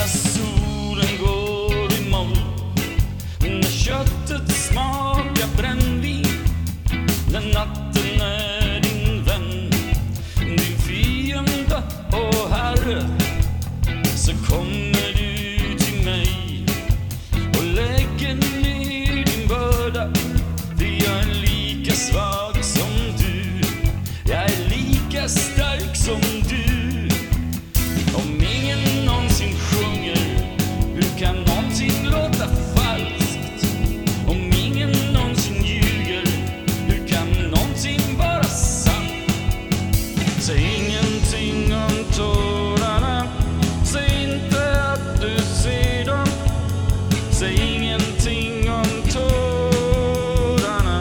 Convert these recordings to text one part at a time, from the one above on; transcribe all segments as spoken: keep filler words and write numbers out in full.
solen går i moll, när köttet smakar brännvin, när natten är din vän, din fiende och herre, så kommer du till mig och lägger ner din börda. För jag är lika svag som du, jag är lika stark som du. Om ingen någonsin sjunger, hur kan någonting låta falskt? Om ingen någonsin ljuger, hur kan någonting vara sant? Säg ingenting om tårarna, säg inte att du ser dem. Säg ingenting om tårarna.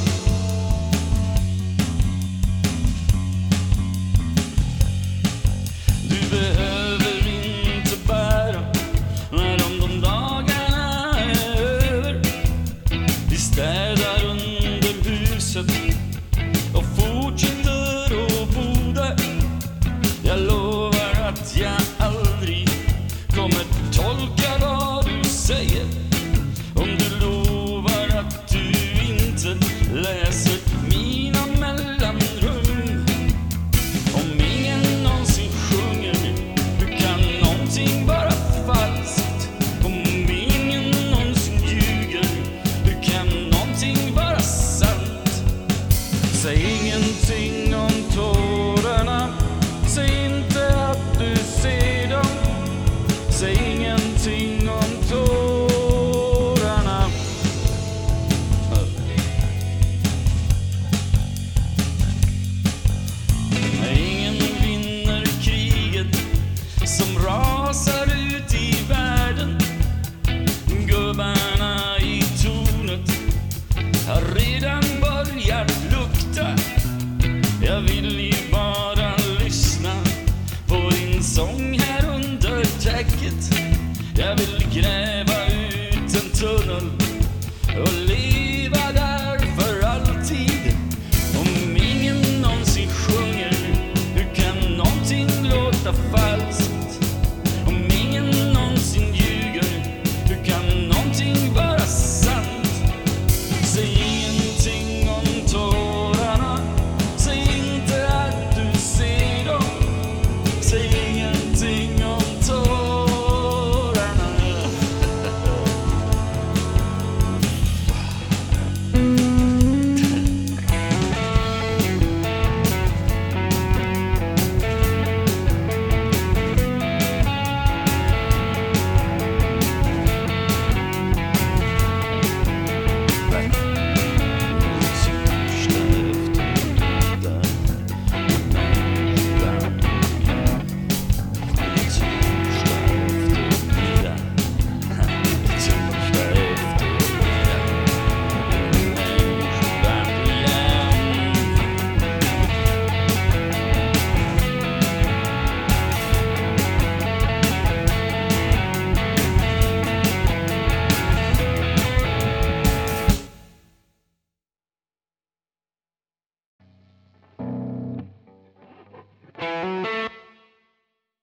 Du behöver inte bära när de, de dagarna är över. Vi städar under huset och fortsätter att bo där. Jag lovar att jag aldrig kommer tolka vad du säger. Om du lovar att du inte läser mina mellanrum. Om ingen någonsin sjunger, hur kan någonting vara falskt? Om ingen någonsin ljuger, hur kan någonting vara sant? Säg ingenting om tårarna, säg inte att du ser dem. Säg ingenting om tårarna. Ingen vinner kriget som rasar ut i världen. Gubbarna i tornet har redan börjat lukta. Jag vill ju bara lyssna på din sång här under täcket. Jag vill gräva ut en tunnel och leva